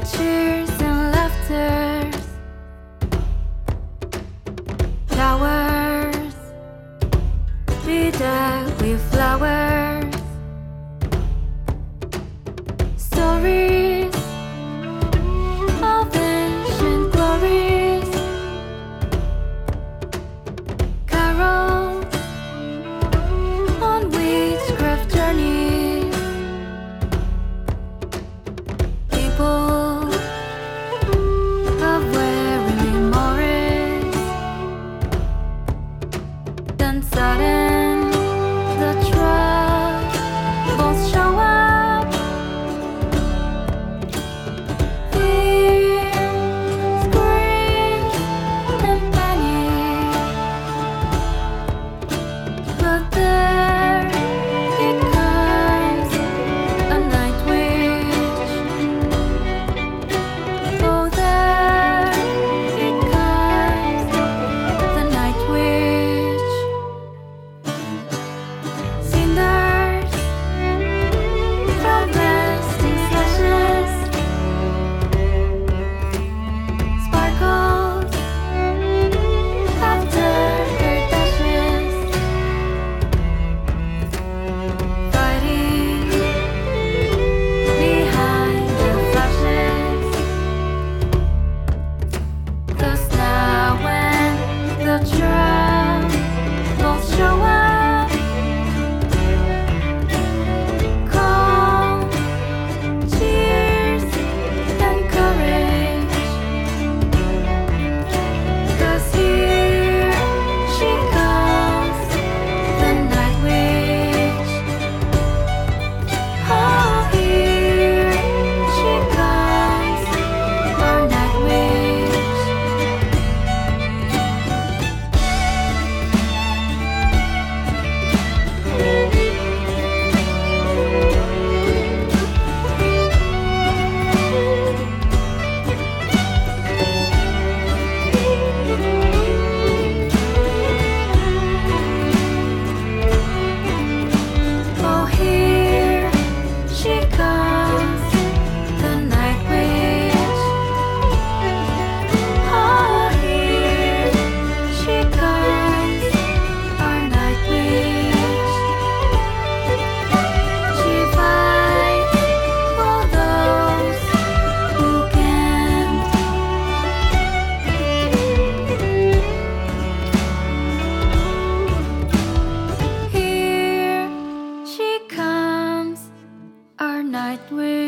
cheers and laughter, flowers, be decked with flowers, stories of ancient glories, carols on witchcraft journeys, people of weary memories. Then sudden the troubles show up. Fear, screams, and panic. But there it comes, a night witch. Oh, there it comes, the night witch. Cinders from resting slashes, sparkles after her dashes, fighting behind the flashes. Thus now when the troubles show up, calm, cheers, and courage. 'Cause here she comes, the night witch. Oh, here she comes, our night witch. Oh, here she comes, the night witch. Oh, here she comes, our night witch. She fights for those who can't. Here she comes, our night witch.